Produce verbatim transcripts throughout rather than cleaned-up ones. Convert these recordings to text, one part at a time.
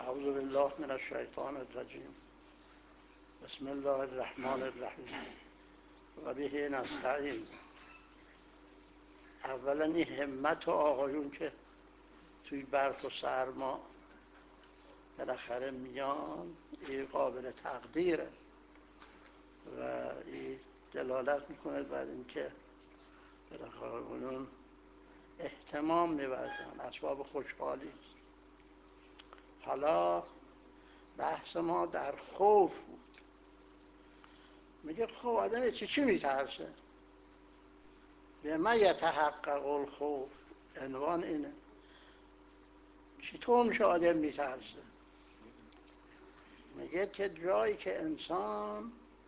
اعوذ بالله من الشیطان الرجیم. بسم الله الرحمن الرحیم و به نستعین. اولا این همت و آقایون که توی برف و سرما بالاخره میان، این قابل تقدیره و این دلالت میکنه بر اینکه بالاخره اونون اهتمام می‌ورزن، اسباب خوشحالی است. حالا بحث ما در خوف بود. میگه خب آدم چی چی میترسه؟ به من یتحقق الخوف، عنوان اینه. چطور میشه آدم میترسه؟ میگه که جایی که انسان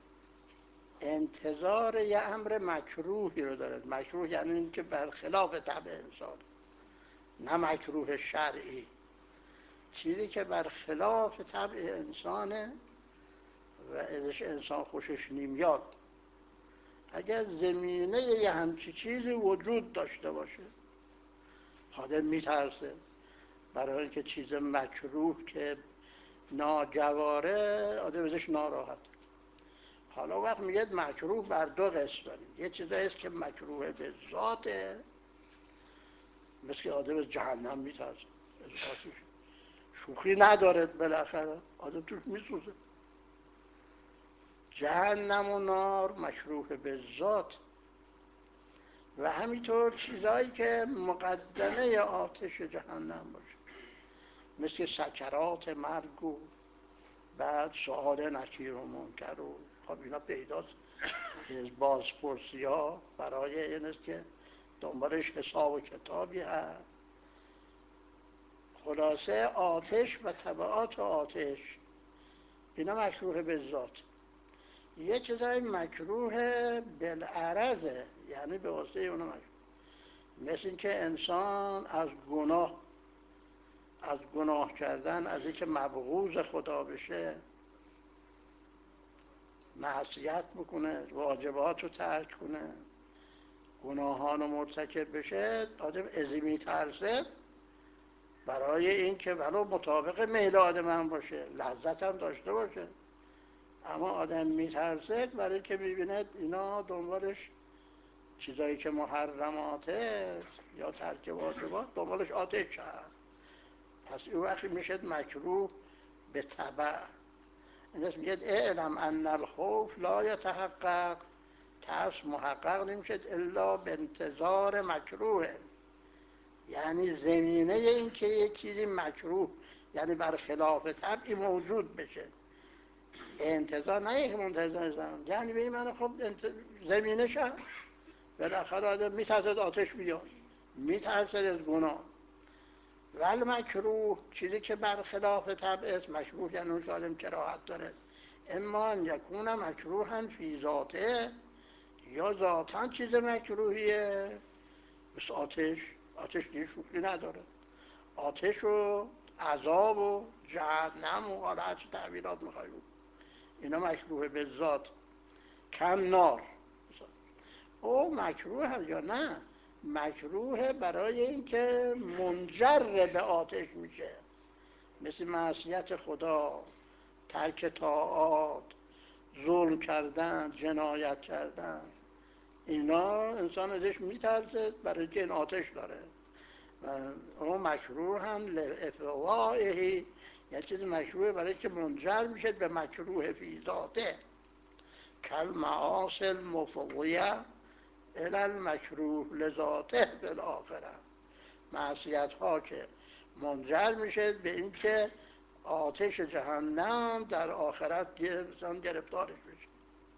انتظار یه امر مکروهی رو داره. مکروه یعنی این که برخلاف طبع انسان، نه مکروه شرعی، چیزی که برخلاف طبع انسانه و ازش انسان خوشش نمیاد. اگر زمینه یه همچی چیزی وجود داشته باشه، آدم میترسه، برای اینکه چیز مکروه که ناگواره آدم ازش ناراحت. حالا وقت میگه مکروه بر دو قسم داریم. یه چیزایی است که مکروه به ذاته، مثل که آدم از جهنم میترسه، شوخی نداره، بالاخره آدم توش میسوزه. جهنم و نار مکروه به ذات. و همینطور چیزهایی که مقدمه آتش جهنم باشه، مثل سکرات مرگ و بعد سؤال نکیر و منکر و خب اینا پیداست. بازپرسی ها برای این است که دنبالش حساب و کتابی هست. خلاصه آتش و تبعات آتش اینا مکروه به ذات. یه چیزای مکروه بالعرضه، یعنی به واسطه اونو مکروه، مثل این که انسان از گناه از گناه کردن، از اینکه مبغوض خدا بشه، معصیت بکنه، واجبات رو ترک کنه، گناهان رو مرتکب بشه، آدم ازی میترسه برای این که ولو مطابق میل آدم هم باشه، لذت هم داشته باشه، اما آدم میترسه برای که میبیند اینا دنبالش چیزایی که محرماته یا ترک واجبات دنبالش آتش هست. پس این وقتی میشه مکروه به تبع. این اسم میگه اعلم ان الخوف لا یتحقق، ترس محقق نمیشه الا به انتظار مکروه. یعنی زمینه این که یک چیزی مکروه، یعنی برخلاف طبعی موجود بشه، انتظار نه یک منتظر زمان. یعنی به این معنی خب زمینه شد بالاخره آدم میترسد آتش بیاد، میترسد از گناه. ول مکروه، چیزی که برخلاف طبع است، مکروه یعنی اون که آدم کراهت داره. اما ان یکون مکروها فی ذاته، یا ذاتا چیز مکروهیه، مثل آتش. آتش دیگه شوخی نداره. آتش و عذاب و جهنم و حالا هرچی تعبیرات میخوایی بود، اینا مکروه به ذات. کم نار او مکروه هست یا نه؟ مکروه برای اینکه منجر به آتش میشه، مثل معصیت خدا، ترک طاعات، ظلم کردن، جنایت کردن. اینا انسان ازش میترسه برای اینکه این آتش داره. اون مکروه هم لافوائهی، یه چیز مکروه برای که منجر میشه به مکروه فی ذاته. کل معاصی المفضیه الی المکروه لذاته بالآخره. معصیت ها که منجر میشه به اینکه آتش جهنم در آخرت گرفتارش بشه.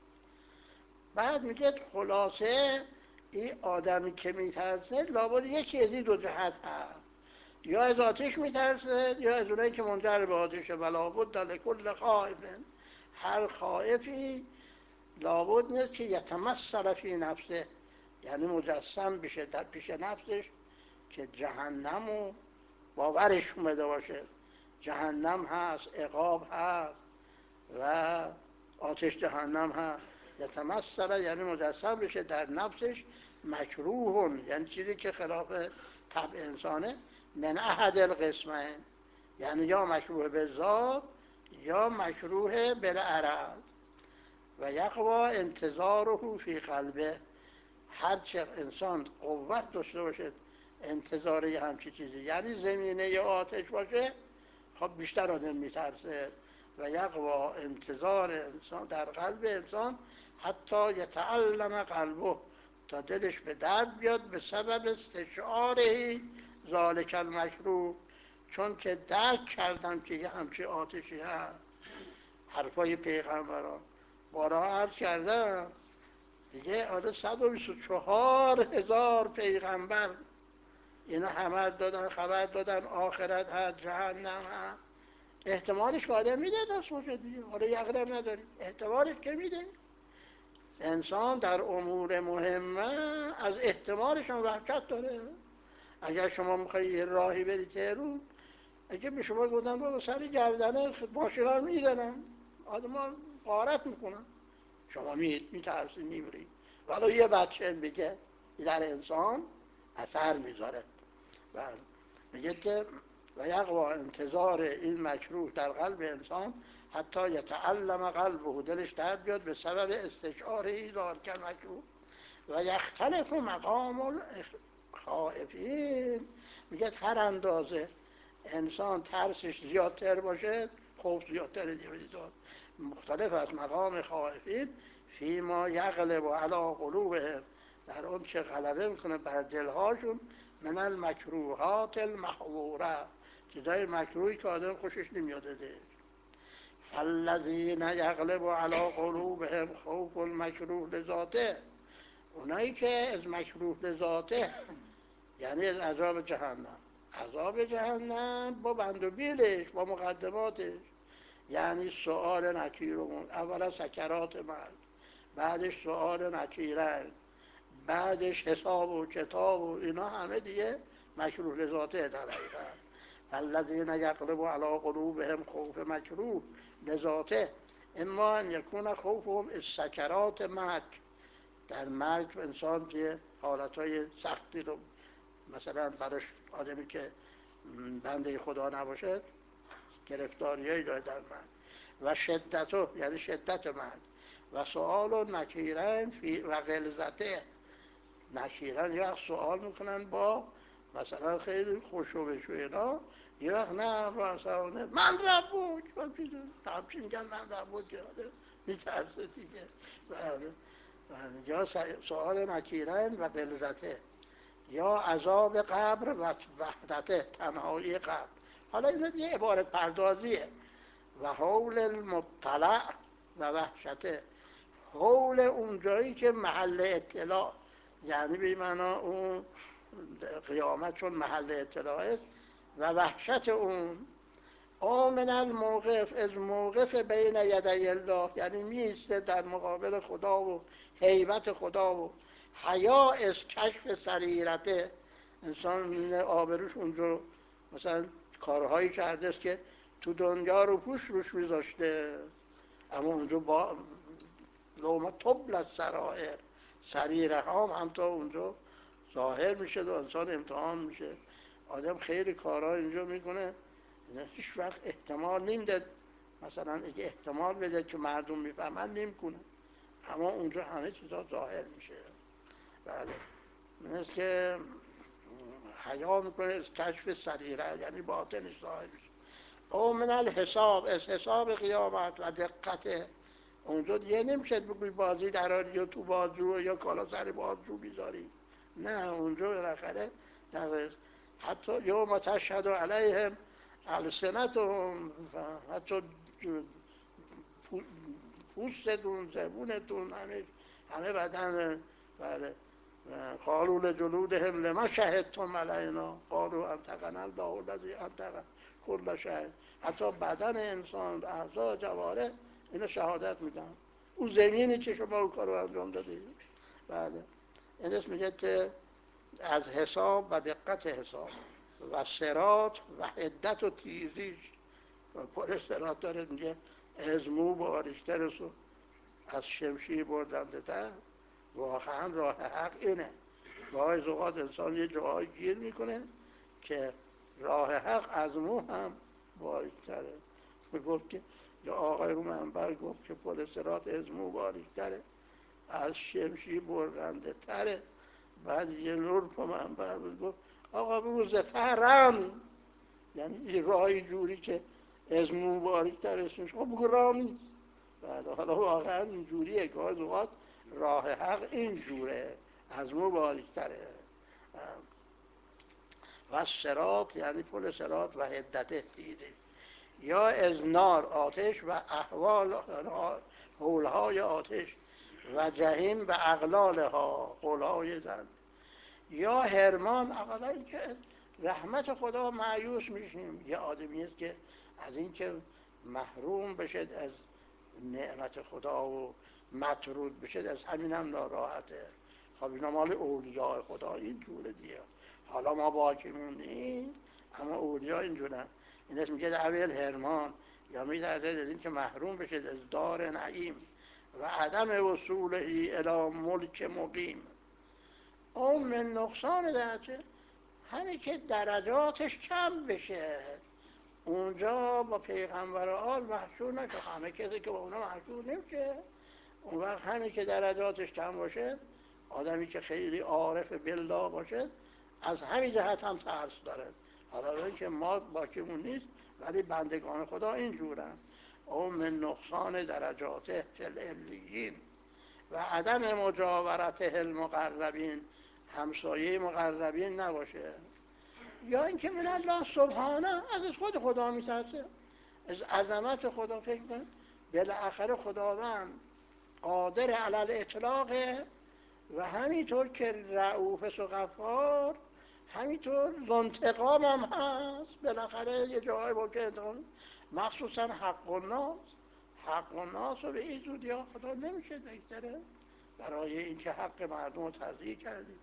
بعد میگه خلاصه این آدمی که میترسه لابد یکی از این دو جهت هست، یا از آتش میترسه یا از اونایی که منجر به آتشه. ولابد لکل خائف، هر خائفی لابد نیست که یتمثل فی نفسه، یعنی مجسم بشه در پیش نفسش که جهنم رو باورش اومده باشه، جهنم هست، عقاب هست و آتش جهنم هست. یتمثل یعنی مجسم بشه در نفسش، مکروهون یعنی چیزی که خلاف طبع انسانه، من احد القسمین، یعنی یا مکروه به ذات یا مکروه بالعرض. و یقوا انتظاره فی قلبه، هرچه انسان قوت داشته باشه انتظار یه همچی چیزی، یعنی زمینه آتش باشه، خب بیشتر آدم میترسه. و یقوا انتظار انسان در قلب انسان حتی یتعلم قلبه، تا دلش به درد بیاد، به سبب استشعاره ذالک المکروه، چون که درک کردم که یه همچی آتشی هست. حرفای پیغمبران بارها عرض کردم دیگه، آره صد و بیست و چهار هزار پیغمبر اینا همه دادن، خبر دادن آخرت هست، جهنم هست. احتمالش که آدم میده دست باشه دیگه، آره یقینم نداری، احتمالش که میده. انسان در امور مهمه از احتمالش هم وحشت داره. اگر شما میخوایی یه راهی بری تهرون، اگه به شما گفتن بابا سر گردنه ماشینا رو میدنن، آدم ها غارت میکنن، شما میترسی میمیری. ولی یه بچه بگه در انسان اثر میذاره. و میگه که و یقوا انتظار این مکروه در قلب انسان حتی یتعلم قلبه، دلش درد بیاد به سبب استشعار ذالک مکروه. و یختلف مقام الخائفین، میگه هر اندازه انسان ترسش زیادتر باشه، خوف زیادتر دیگه داد، مختلف از مقام خائفین فیما یغلب علی قلوبهم، در اون چه غلبه میکنه بر دلهاشون، من المکروهات المحظوره، چیزای مکروهی که آدم خوشش نمیاده. فالذین یغلب علی قلوبهم خوف المکروه لذاته، اونایی که از مکروه لذاته یعنی از عذاب جهنم، عذاب جهنم با بند و بیلش، با مقدماتش، یعنی سؤال نکیرمون، اولا سکرات مرد، بعدش سؤال نکیرن، بعدش حساب و کتاب و اینا همه دیگه مکروه لذاته در حقیقت. فالذین یغلب علی قلوبهم خوف مکروه لذاته، اما ان یکون خوفهم از سکرات مرگ، در مرگ انسان که حالتهای سختی رو مثلا براش آدمی که بنده خدا نباشه گرفتاریایی داره در مرگ، و شدتو یعنی شدت مرگ، و سؤال نکیرن فی و غلظته، نکیرن یه وقت سؤال میکنن با مثلا خیلی خوشوبش و اینا، یه وقت نه مثلا من ربوک همچی میگن من ربوک یاده میترسه دیگه. یا سؤال نکیرن و غلظته، یا عذاب قبر و وحدته، تنهایی قبر. حالا این دیگه عبارت پردازیه. و حول المبتلع و وحشته، حول اونجایی که محل اطلاع، یعنی به معنا اون قیامت چون محل اطلاع است، و وحشت اون. آمن الموقف از موقف بین یدی الله، یعنی میسته در مقابل خدا و هیبت خدا و حیا از کشف سریرته، انسان آبروش اونجا مثلا کارهایی کرده است که تو دنیا رو پوش روش میذاشته، اما اونجا با لومه تبل سرائر، سریره هم هم تا اونجا ظاهر میشه و انسان امتحان میشه. آدم خیلی کارها اینجا میکنه هیچ وقت احتمال نمیده، مثلا اگه احتمال بده که مردم میفهمن نمیکنه، اما اونجا همه چیزا ظاهر میشه. بله، مثل که حیا میکنه از کشف سریره، یعنی باطنش ظاهر میشه. او من الحساب، از حساب قیامت و دقت، اونجا دیگه نمیشه بگوی بازی دراری یا تو بازجو یا کالا سر بازجو بیزاری، نه اونجا بالاخره در حتی یوم تشهد علیهم السنتهم، حتی پوستتون، زبونتون، همه همه بدن. بله، قالوا لجلودهم لما شهدتم علینا قالوا انطقنا الله الذی انطق کل شیء، حتی بدن انسان، اعضا، جوارح اینا شهادت میدن اون زمینی که شما اون کارو انجام دادید. بله، این اسم میگه که از حساب و دقت حساب و صراط و حدت و تیزیش، پر صراط داره میگه از مو باریکتر و از شمشیر بردنده تر. واقعا راه حق اینه. گاهی اوقات انسان یه جاهای گیر میکنه که راه حق از مو هم باریکتره. گفت که یا آقای رو منبر گفت که پل صراط از مو باریکتره، از شمشیر برنده تره. بعد یه نور پا منبر بود گفت آقا بگو ترم، یعنی یه راهی جوری که از مو باریکتر اسمش، خب بگو راه نیست. بعد حالا واقعا اینجوریه، گاهی اوقات راه حق اینجوره، از مو باریکتره. و صراط یعنی پل صراط و حدت تیره، یا از نار آتش و احوال حولهای آتش و جهیم و اغلالها قولهای زن، یا هرمان. اولا اینکه رحمت خدا مایوس میشیم، یه آدمی است که از اینکه محروم بشه از نعمت خدا و مطرود بشه، از همین هم ناراحته. خب اینا مال اولیاء خدا این جوره دیگه، حالا ما باکیمون این، اما اولیاء اینجورن. این اسم میگه اول هرمان، یا میترسه از این که محروم بشه از دار نعیم و عدم وصوله الی ملک مقیم. اون من نقصان درجه، همین که درجاتش کم بشه، اونجا با پیغمبر آل محشور نشه. همه کسی که با اونا محشور نمیشه. اون وقت همین که درجاتش کم باشه، آدمی که خیلی عارف بالله باشه، از همین جهت هم ترس داره. حالا اینکه ما باکیمون نیست، ولی بندگان خدا اینجورن. او من نقصان درجاته فی العلیین و عدم مجاورت المقربین، همسایه مقربین نباشه. یا اینکه من الله سبحانه، از خود خدا میترسه، از عظمت خدا فکر کنه بالاخره خداوند قادر علی الاطلاق، و همینطور که رؤوف و غفار، همینطور ذوانتقام هم هست. بالاخره یه جایی با که انتقام، مخصوصا حق الناس، حق الناس رو به این زودی ها خدا نمیشه بگذره برای اینکه حق مردم رو تضییع کردید.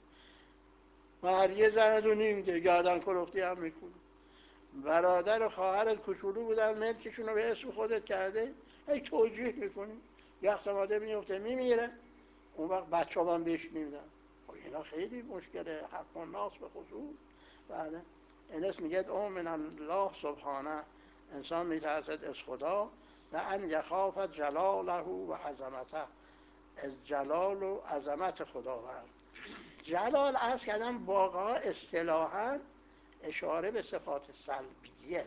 و یه زن و نیم ده گردن کلفتی هم میکنه. برادر و خواهرت کوچولو بودن، ملکشون رو به اسم خودت کرده، هی توجیه میکنی، یخت ماده میفته میمیره، اون وقت بچه ها هم بهش میدن. خب اینا خیلی مشکله، حق الناس به خصوص. بله این اسم میگه او من الله سبحانه، انسان میترسد از خدا و ان یخاف جلاله و عظمته، از جلال و عظمت خداوند. جلال عرض کردم واقعا اصطلاحاً اشاره به صفات سلبیه.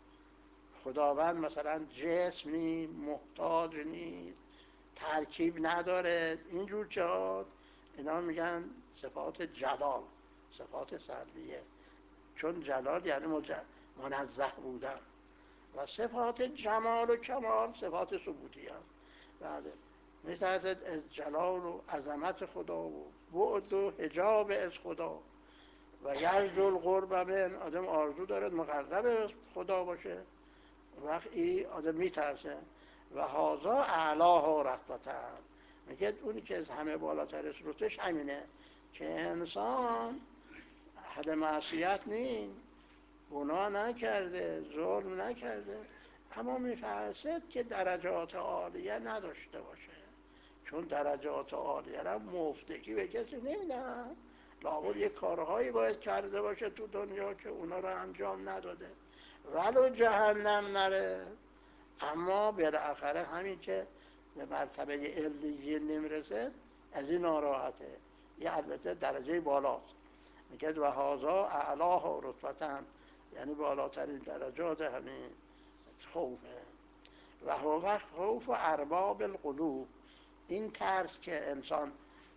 خداوند مثلا جسم نیست، محتاج نیست، ترکیب نداره، اینجور جهات اینا میگن صفات جلال، صفات سلبیه. چون جلال یعنی منزه بودن، و صفات جمال و کمال صفات ثبوتی هست. بله میترسد از جلال و عظمت خدا و بعد و حجاب از خدا. و یرجو القرب من، آدم آرزو دارد مقرب از خدا باشه، وقت این آدم میترسه. و هازا اعلاها رتبتا، میگه اونی که از همه بالاتر است رتبش همینه که انسان اهل معصیت نیست، گناه نکرده، ظلم نکرده، اما میفرسد که درجات عالیه نداشته باشه. چون درجات عالیه را مفتگی به کسی نمیدن، لابد یک کارهایی باید کرده باشه تو دنیا که اونا رو انجام نداده، ولو جهنم نره. اما بالاخره همین که به مرتبه علیین نمیرسه، از این ناراحته. یه البته درجه بالاست، میگه و هازا اعلاها رتبتن، یعنی بالاترین درجات همین خوفه. و هو خوف ارباب القلوب، این ترس که انسان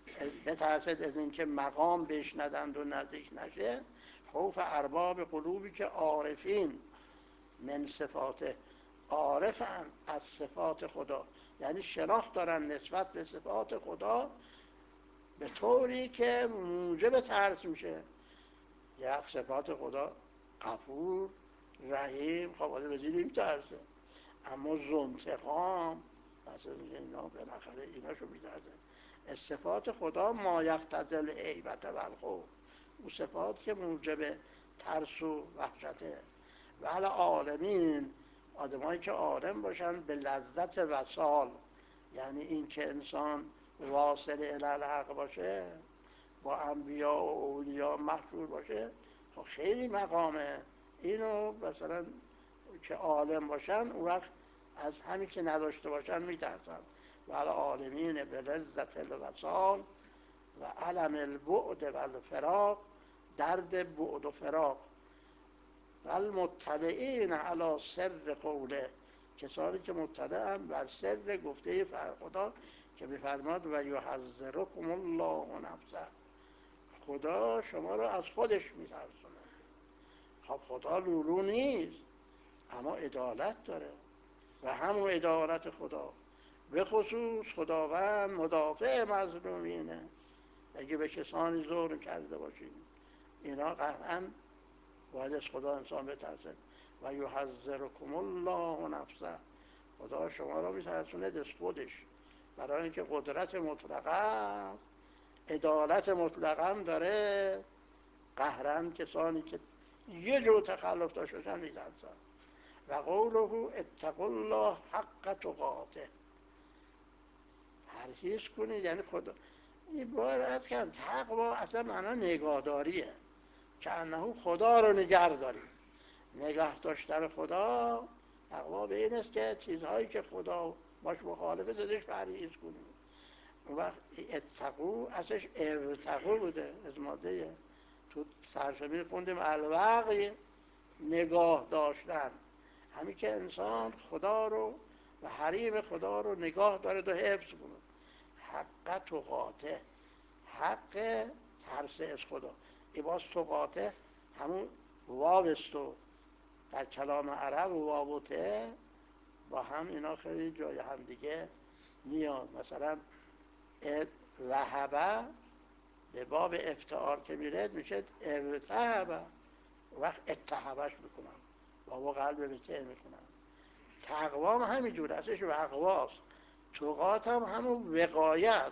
بترسد از این که مقام بهش ندند و نزدیک نشه، خوف ارباب قلوبی که عارفین من صفات، عارفن از صفات خدا، یعنی شناخت دارن نسبت به صفات خدا به طوری که موجب ترس میشه. یک صفات خدا غفور رحیم، خب آدم به زیر این ترسه. اما ذوانتقام مثلا میگه اینا بالاخره ایناشو میترسه. از صفات خدا ما یقتضی الهیبت و الخوف، اون صفات که موجب ترس و وحشته. و العالمین، آدمایی که عالم باشن به لذت وصال، یعنی این که انسان واصل الی الحق باشه، با انبیا و اولیا محشور باشه، خب خیلی مقامه. اینو مثلا که عالم باشن اون وقت از همین که نداشته باشن میترسن. و العالمین به لذت الوصال و علم البعد و الفراق، درد بعد و فراق. و المطلعین علی سر قوله، کسانی که مطلعن بر سر گفته خدا که میفرماد و یحذرکم الله نفسه، خدا شما رو از خودش میترسونه. خب خدا لولو نیست، اما عدالت داره و همون عدالت خدا به خصوص خداوند مدافع مظلومینه. اگه به کسانی ظلم کرده باشیم اینا قطعا باید از خدا انسان بترسه. و یحذرکم الله نفسه، خدا شما رو میترسونه از خودش، برای اینکه قدرت مطلقه است، عدالت مطلقه داره. قهرن کسانی که یه جو تخلف داشتن میترسن. و قوله اتقوا الله حق تقاته، پرهیز کنید، یعنی خدا این باید کن تقوا اصلا معنا نگاهداریه، که انه خدا رو نگه داریم. نگاه داشتن خدا تقوا به این است که چیزهایی که خدا باش مخالفه ازش پرهیز کنیم. اون وقت اتقو اصلش ابتقو بوده، از ماده تو سرزمین خوندیم الوقی، نگاه داشتن، همین که انسان خدا رو و حریم خدا رو نگاه داره و حفظ کنه. حق تقاته، حق ترس از خدا. ای باز تقاته همون واوستو در کلام عرب و واوته با هم اینا خیلی جای هم دیگه میاد. مثلا وهبه به باب افتعال که میرد میشه ارتهبه، وقت اتهبش میکنم بابا قلب به ته میکنم. تقوا هم همینجور ازش وقواست، تقات هم همون وقایت.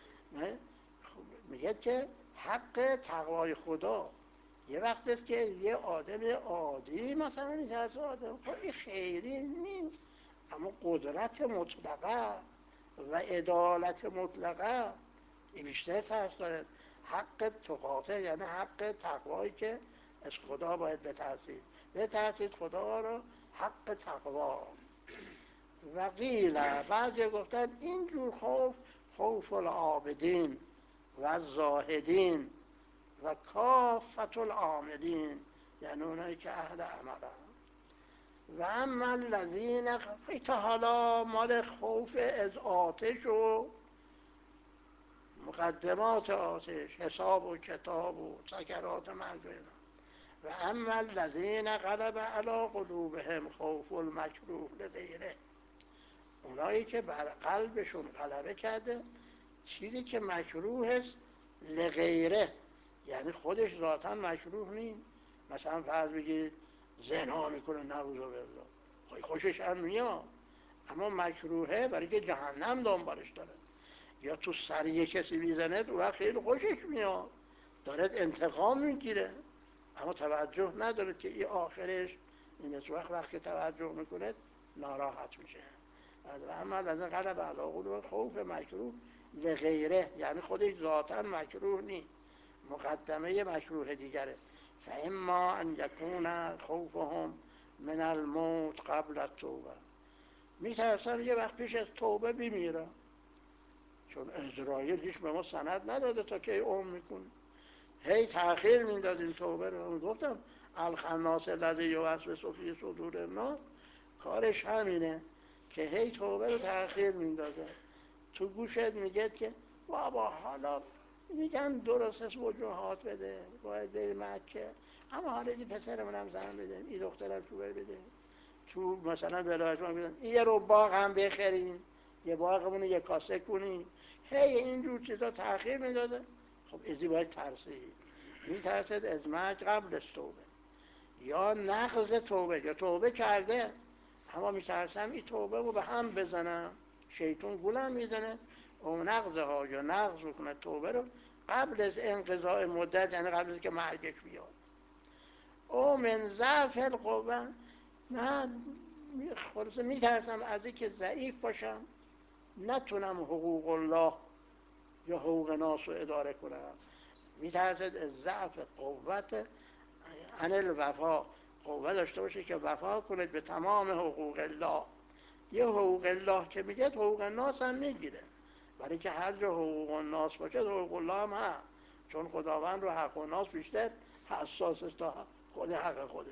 میگه که حق تقوای خدا یه وقت است که یه آدم عادی مثلا میترسه آدم خیلی خیری نیست، اما قدرت مطلقه و عدالت مطلقه این بیشتر ترس داره. حق تقاته یعنی حق تقوایی که از خدا باید بترسید، بترسید خدا رو، حق تقوا. و قیل بعضی گفتن اینجور خوف خوف العابدین و زاهدین و کافت العاملین، یعنی اونایی که اهل عملن. و اما الذین، تا حالا مال خوف از آتش و مقدمات آتش، حساب و کتاب و سکرات مرگ. و اما الذین غلب علی قلوبهم خوف المکروه لغیره، اونایی که بر قلبشون غلبه کرده چیزی که مکروه است لغیره، یعنی خودش ذاتا مکروه نیست. مثلا فرض بگید زنا میکنه نعوذ بالله، خوشش هم میاد اما مکروهه برای که جهنم دنبالش داره. یا تو سر یک کسی میزنه و خیلی خوشش میاد، دارد انتقام میگیره اما توجه نداره که این آخرش این است. وقت وقت که توجه میکنه ناراحت میشه. و اما از این غلب علی قلوبهم خوف مکروه لغیره، یعنی خودش ذاتا مکروه نیست، مقدمه مکروه دیگره. فاما ان یکون خوفهم من الموت قبل التوبه، میترسن یه وقت پیش از توبه بمیره، چون اسرائیل هیچ به ما سند نداده تا که عمر میکنه، هی تأخیر میدادیم توبه رو. گفتم الخناس الذی یوسوس فی صدور الناس، کارش همینه که هی توبه رو تأخیر میداده، تو گوشت میگه که بابا حالا میگن درست است وجوهات بده، باید بری مکه، اما حالا این پسرمونم زن بده، این دخترم شوهر بده، تو مثلا ولایت ما بدن یه رو باغ هم بخریم، یه باغمون یه کاسه کنیم، هی اینجور چیزا تأخیر میداده. خب ازی باید ترسید، میترسد از مرگ قبل از توبه یا نقض توبه، یا توبه کرده اما میترسم این توبه رو به هم بزنم، شیطون گولم میزنه و نقضه ها یا نقض بکنه توبه رو قبل از انقضاء مدت، یعنی قبل از که مرگش بیاد. او من ضعف القوه، من خلاصه میترسم از این که ضعیف باشم، نتونم حقوق الله یا حقوق ناس رو اداره کنم. میترسد از ضعف قوت عن الوفا، قوه داشته باشید که وفا کنید به تمام حقوق الله. یه حقوق الله که میگه حقوق الناس هم میگیره، برای که هر جا حقوق الناس باشه حقوق الله هم هست، چون خداوند رو حق الناس بیشتر حساس است تا خود حق خودش.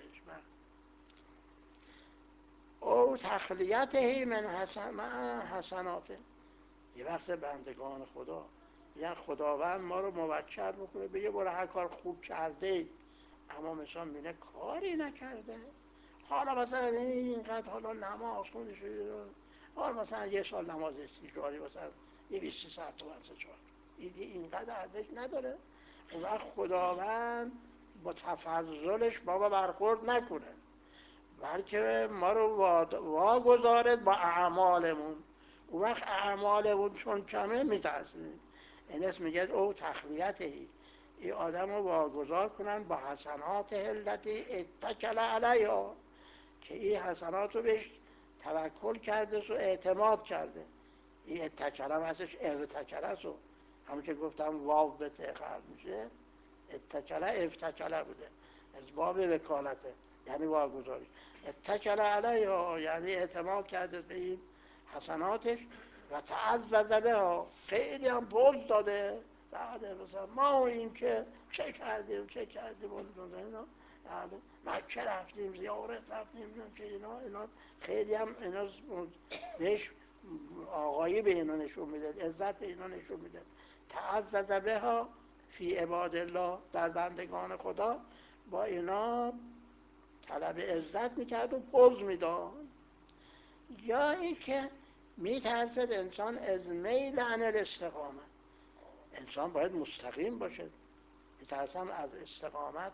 او تخلیته من حسن حسناته. یه وقت بندگان خدا یعنی خداوند ما رو موکل بکنه بگه برو هر کار خوب کرده، اما مثلا میگه کاری نکرده. حالا مثلا اینقدر حالا نماز خونده شده، حالا مثلا یه سال نماز استیجاری مثلا یه بیست ساعت تومن سه چهار، اینقدر ارزش نداره. اون وقت خداوند با تفضلش با ما برخورد نکنه، بلکه ما رو واگذاره با اعمالمون. اون وقت اعمالمون چون کمه میترسیم. این اسم میگه او تخلیته، این آدم رو واگذار کنن با حسنات هلتی اتکل علیها، که این حسنات رو بهش توکل کرده و اعتماد کرده. این اتکل هم ازش افتکل است و همون که گفتم واو به تخر میشه، اتکل افتکل بوده از باب وکالته، یعنی واگذاری. اتکل علیها یعنی اعتماد کرده به این حسناتش و تعزز بها، خیلی هم بولد داده. بعد مثلا ما این که چه کردیم چه کردیم اون اینا، مکه رفتیم زیارت رفتیم چه اینا اینا خیلی هم اینا بهش آقایی به اینا نشون میده، عزت به اینا نشون میده. تعزز بها فی عباد الله، در بندگان خدا با اینا طلب عزت میکرد و پوز میداد. یا این که میترسد انسان از میل عن الاستقامت، انسان باید مستقیم باشه، میترسم از استقامت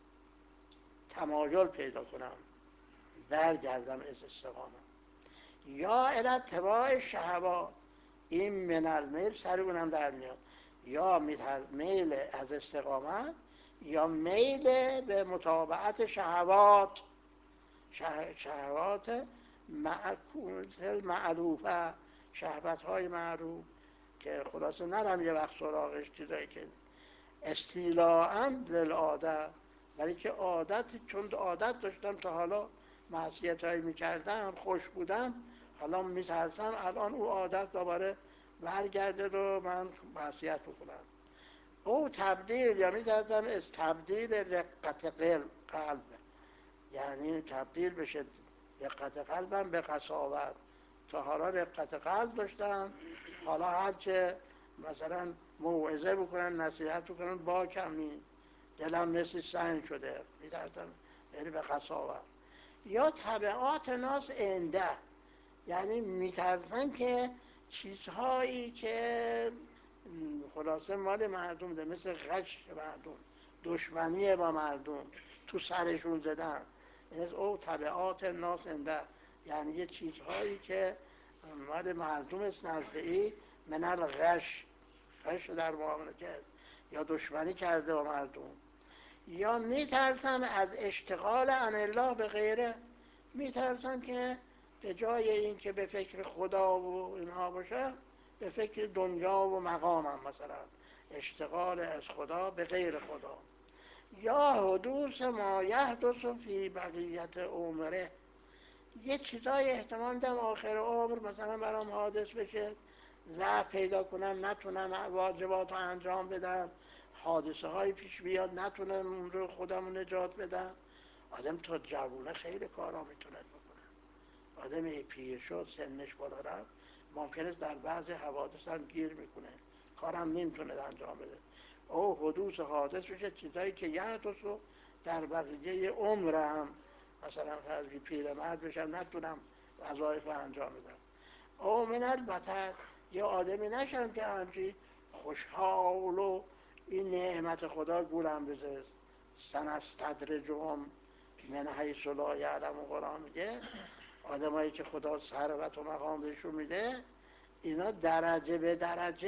تمایل پیدا کنم برگردم از استقامت. یا اتباع شهوات، این من المیل سر اونم در میاد، یا میل از استقامت یا میل به متابعت شهوات، شهوات معروفه، شهوت های معروف که خلاصه نرم یه وقت سراغش، چیزایی که استیلاءً للعادت، ولی که عادت، چون عادت داشتم تا حالا معصیت هایی میکردم خوش بودم، حالا میترسم الان او عادت دوباره برگرده و من معصیت بکنم. او تبدیل، یا میترسم از تبدیل رقت قلب قلب یعنی تبدیل بشه رقت قلبم به قساوت. تا حالا رقت قلب داشتم، حالا هرچه مثلا موعظه بکنن نصیحت بکنن با کمی دلم مثل سنگ شده، میترسم یعنی به قساوت. یا طبعات ناس انده، یعنی میترسم که چیزهایی که خلاصه مال مردم ده، مثل غش مردم، دشمنی با مردم، تو سرشون زدن، از او طبعات ناس انده، یعنی یه چیزهایی که مال مردم است نزدهی، من الغش، غش در معامله کرد یا دشمنی کرده با مردم. یا میترسم از اشتغال عن الله به غیره، میترسم که به جای این که به فکر خدا و اینها باشه، به فکر دنیا و مقامم مثلا، اشتغال از خدا به غیر خدا. یا حدوث ما یحدث فی بقیت عمره، یه چیزای احتمال دم آخر عمر مثلا برام حادث بشه، ضعف پیدا کنم نتونم واجبات رو انجام بدم، حادثه های پیش بیاد نتونم اون رو خودم نجات بدم. آدم تا جوونه خیلی کارا میتونه بکنه، آدم ای پیر شد سنش بالا رفت ممکنه در بعض حوادث هم گیر میکنه، کارم نمیتونه انجام بده. او حدوث حادث بشه، چیزایی که یحدث رو در بقیه عمرم، مثلا فرضی پیرمرد بشم نتونم وظایف رو انجام بدم. او من البته یه آدمی نشم که همچی خوشحال و این نعمت خدا گولم بزرد، سنستدرجهم من حیث لا یعلمون. قرآن میگه آدمایی که خدا ثروت و مقام بهشون میده، اینا درجه به درجه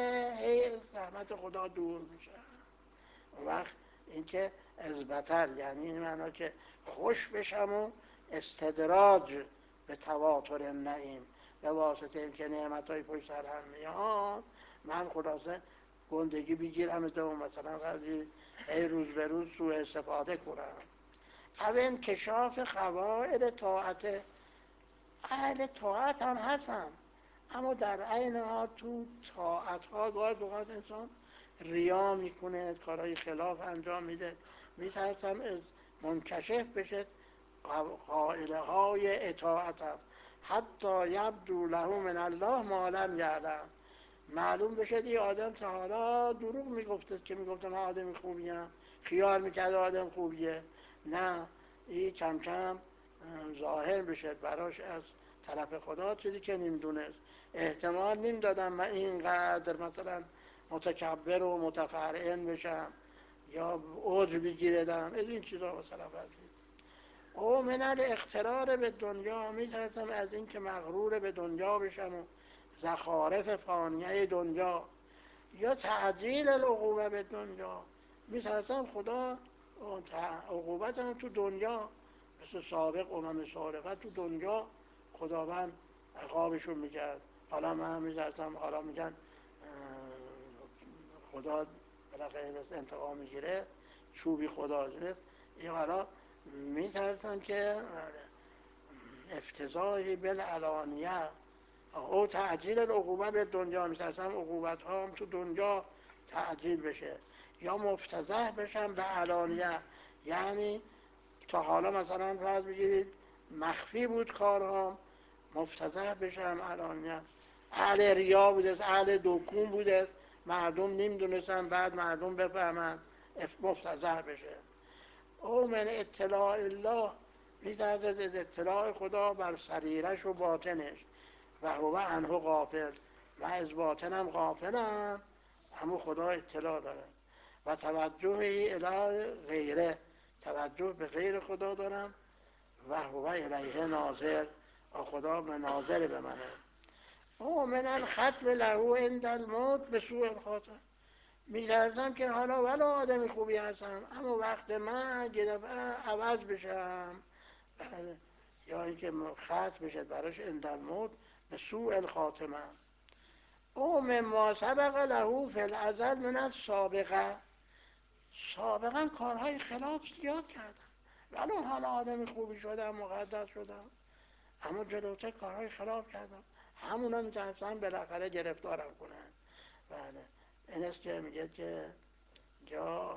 هی رحمت خدا دور میشه. اون وقت این که از بطر یعنی این معنا که خوش بشم و استدراج به تواتر نعیم، به واسطه این که نعمت های پشت سر هم میاد، من خلاصه گندگی بگیرم و مثلا قضی ای روز به روز سوء استفاده کنم. او انکشاف قواعد طاعت. اهل طاعت هم هستن، اما در عین حال تو طاعت ها گاهی اوقات انسان ریا میکنه، کارهای خلاف انجام میده. میترسم از منکشف بشه قائله های اطاعت هم، حتی یبدو له من الله ما لم یعلم. معلوم بشه این آدم تا حالا دروغ میگفته که میگفته من آدم خوبیم، خیال میکرده آدم خوبیه. نه، این کم کم ظاهر بشه براش از طرف خدا چیزی که نمیدونست. احتمال نمیدادم من اینقدر مثلا متکبر و متفرعن بشم یا عجب بگیردم از این چیزا مثلا. او من الاغترار به دنیا، میترسم از این که مغرور به دنیا بشم و زخارف فانیه دنیا. یا تعجیل العقوبه به دنیا، میترسم خدا عقوبتم تو دنیا مثل سابق امم سابقه تو دنیا خداوند عقابشون میکرد. حالا من میترسم حالا میگن خدا بالاخره مثل انتقام میگیره، چوبی خدا نیست. این حالا میترسم که افتضاحی بالعلانیه او تعجیل العقوبه به دنیا، میترسم عقوبت ها هم تو دنیا تعجیل بشه. یا مفتضح بشم به علانیه، یعنی تا حالا مثلا فرض بگیرید مخفی بود کارها، مفتضح بشم علانیه. اهل ریا بوده، اهل دکون بوده، مردم نمیدونستن، بعد مردم بفهمن مفتضح بشه. او من اطلاع الله، میترسد از اطلاع خدا بر سریرش و باطنش. و هو عنه غافل، من از باطنم غافلم اما خدا اطلاع داره. و توجهی الی غیره، توجه به غیر خدا دارم. و هو الیه ناظر، و خدا ناظر به منه. او من الختم له عند الموت به سوء الخاتمه، می‌ترسم که حالا ولو آدم خوبی هستم اما وقت من یه دفعه عوض بشم، یا اینکه ختم بشه براش عند الموت به سوء الخاتمه. او مما سبق له فی الازل من السابقه، سابقا کارهای خلاف زیاد کردم ولو حالا آدم خوبی شدم، مقدس شدم، اما جلوتر کارهای خلاف کردم، همونا میترسن بالاخره گرفتارم کنن. بله، این است که میگه که جا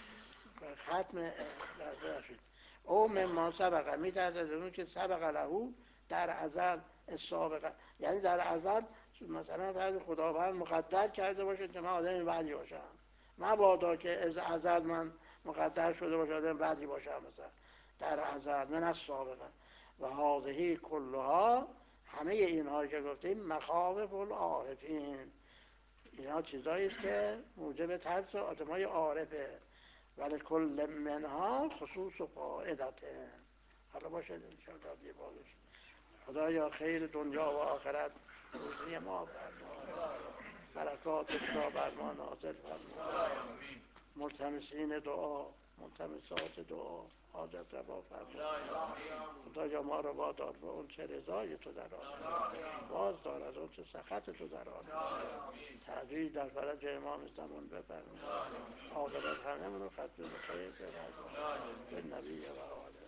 ختم شد. او مما سبقه، میترسد از اون که سبق له در ازل سابقه، یعنی در ازل مثلا بعد خداوند مقدر کرده باشه که من آدم بدی باشم، مبادا که از ازل من مقدر شده باشه آدم بدی باشم مثلا در ازل من از سابقه. و هذه کلها، همه اینهایی که گفتیم مخاوف العارفین، اینا چیزایی است که موجب ترس آدمای عارفه. ولی کل منها خصوص و فائدته. حالا باشه انشاءالله دیگه بازش. خدایا خیر دنیا و آخرت روزی ما فرما، برکاتش را بر ما نازل فرما. ملتمسین دعا، ملتمسات دعا حاجت روا فرما. خدایا ما رو وادار به اون چه رضای تو در آن، باز دار از اون چه سخط تو در آن. تعجیل در فرج امام زمان بفرما. عاقبت همه منو ختم به خیر بفرما. به نبی و آله.